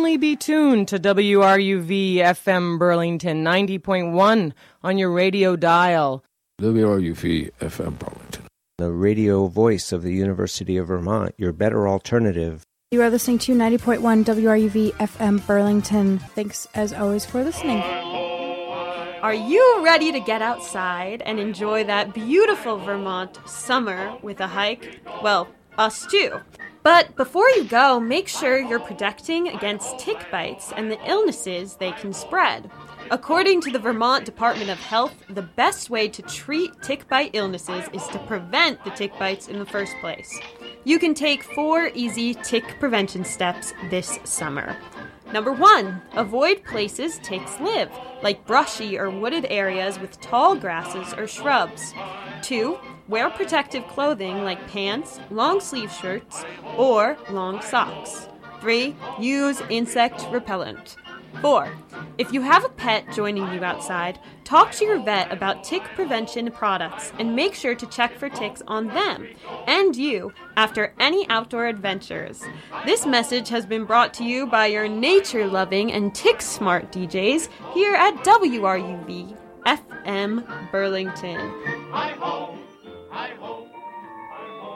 only be tuned to WRUV FM Burlington 90.1 on your radio dial. WRUV FM Burlington. The radio voice of the University of Vermont, your better alternative. You are listening to 90.1 WRUV FM Burlington. Thanks, as always, for listening. Are you ready to get outside and enjoy that beautiful Vermont summer with a hike? Well, us too. But before you go, make sure you're protecting against tick bites and the illnesses they can spread. According to the Vermont Department of Health, the best way to treat tick bite illnesses is to prevent the tick bites in the first place. You can take 4 easy tick prevention steps this summer. Number 1, avoid places ticks live, like brushy or wooded areas with tall grasses or shrubs. 2, wear protective clothing like pants, long sleeve shirts, or long socks. 3, use insect repellent. 4, if you have a pet joining you outside, talk to your vet about tick prevention products and make sure to check for ticks on them and you after any outdoor adventures. This message has been brought to you by your nature-loving and tick-smart DJs here at WRUV FM Burlington. Hi-ho, hi-ho, hi-ho,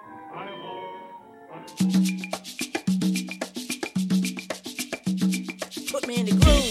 hi-ho. Put me in the groove.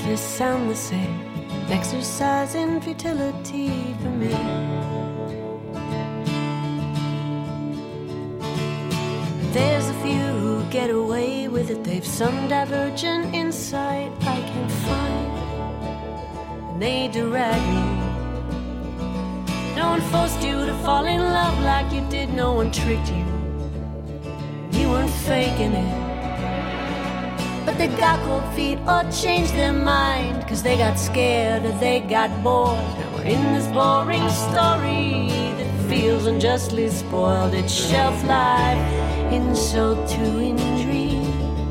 just sound the same. Exercise and futility for me. There's a few who get away with it. They've some divergent insight I can't find, and they direct me. No one forced you to fall in love like you did. No one tricked you. You weren't faking it. But they got cold feet or changed their mind, 'cause they got scared or they got bored. Now we're in this boring story that feels unjustly spoiled. Its shelf life in so too intrigue.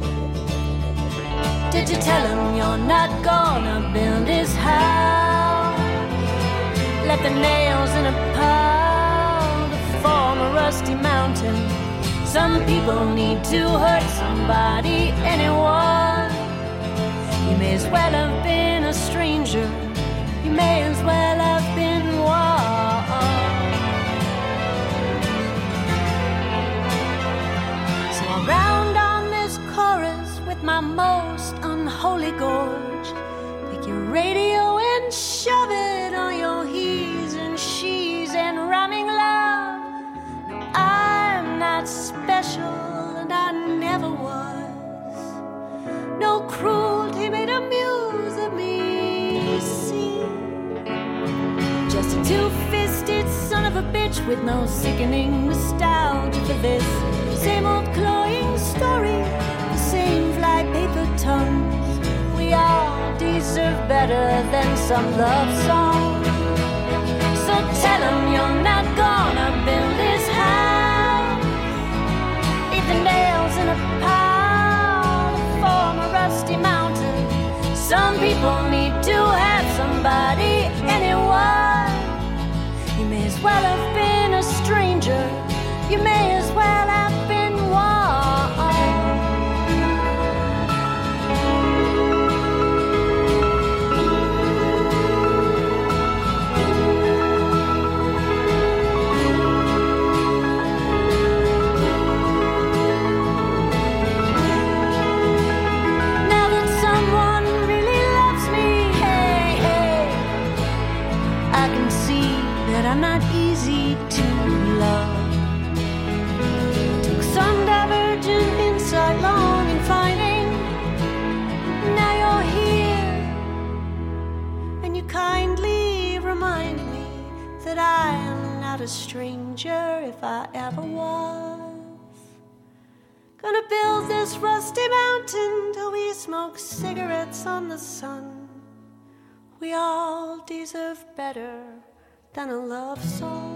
Did you tell him you're not gonna build his house? Let the nails in a pile to form a rusty mountain. Some people need to hurt somebody, anyone. You may as well have been a stranger. You may as well have been one. So I'll round on this chorus with my most unholy gorge. Take your radio and shove it on your he's and she's and rhyming love. No, I'm not special and I never was. No cruelty made a muse of me, see. Just a two-fisted son of a bitch with no sickening nostalgia for this same old cloying story, the same flypaper tongues. We all deserve better than some love song. So tell him you're not gonna build his house. Leave the nails in a pile to form a rusty mountain. Some people need to have somebody, anyone. You may as well have been a stranger. You may as well have been one. I'm not easy to love. Took some divergent insight, long in finding. Now you're here, and you kindly remind me that I am not a stranger if I ever was. Gonna build this rusty mountain till we smoke cigarettes on the sun. We all deserve better than a love song.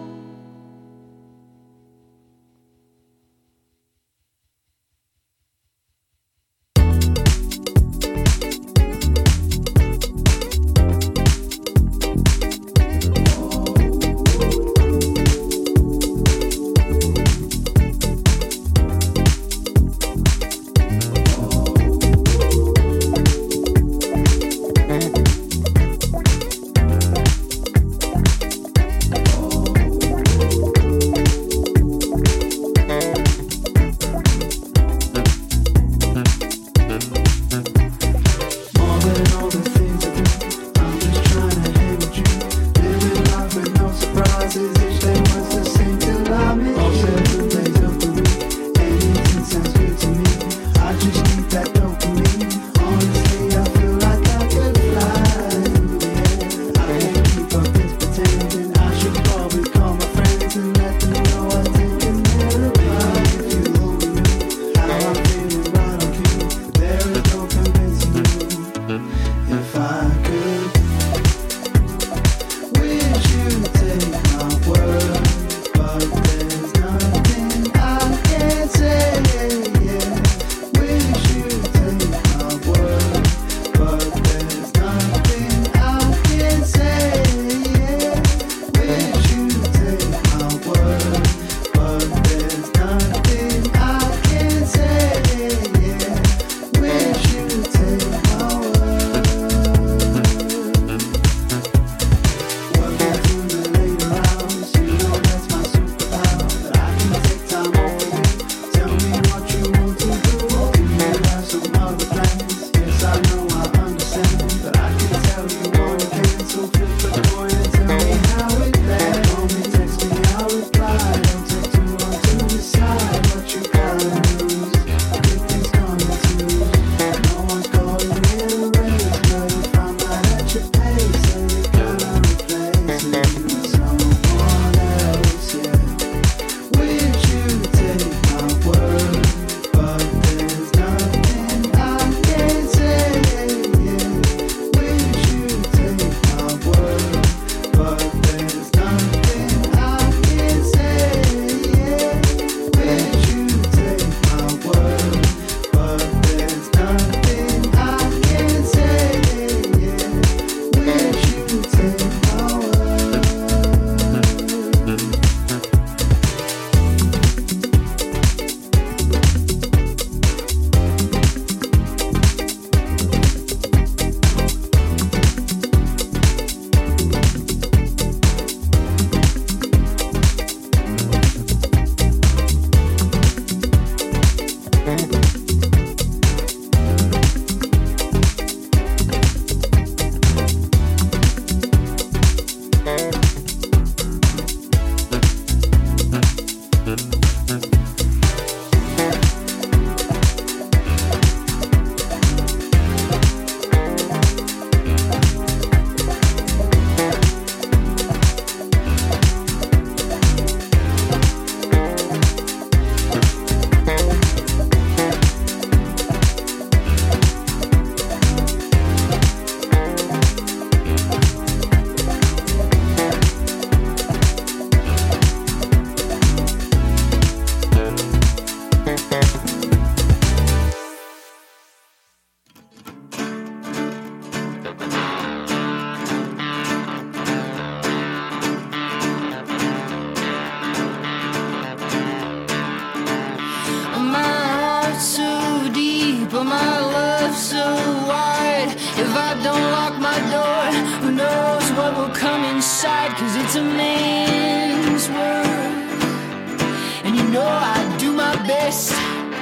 side, 'cause it's a man's world. And you know I do my best.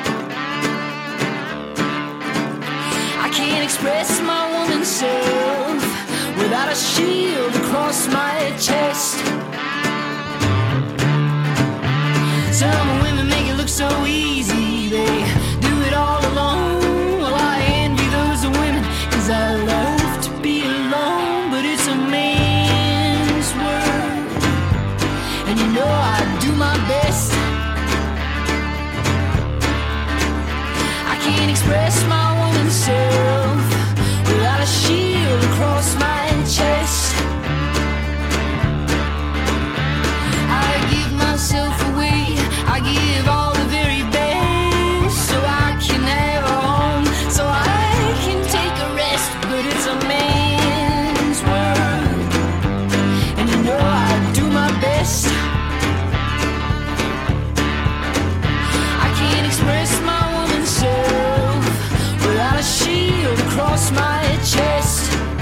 I can't express my woman self without a shield across my chest. Some women make it look so easy, they do it all alone. Well, I envy those women, 'cause I love to be alone. But it's a man's world, and you know I do my best. I can't express my woman's self without a shield across my chest. I give myself away, I give all the very best, so I can have a home, so I can take a rest. But it's a man's world, and you know I do my best. I can't express my woman's self without a shield across my chest.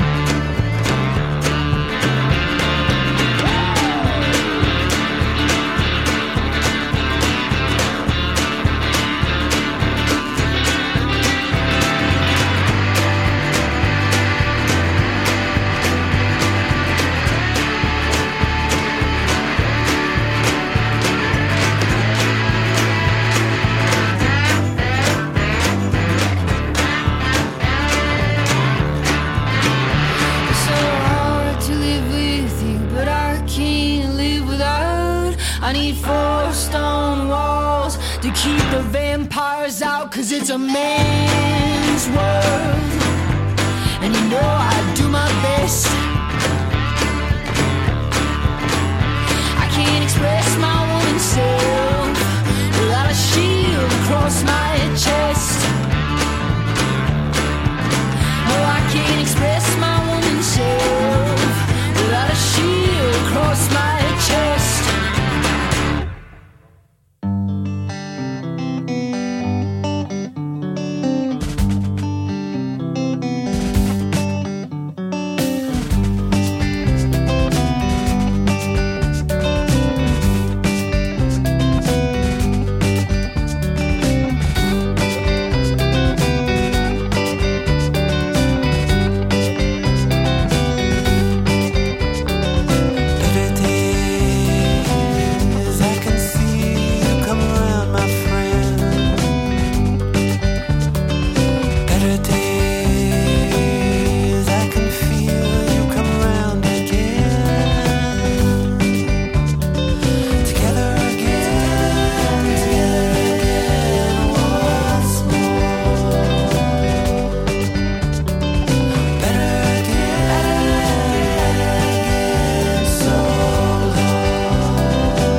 I need 4 stone walls to keep the vampires out, 'cause it's a man's world, and you know I do my best.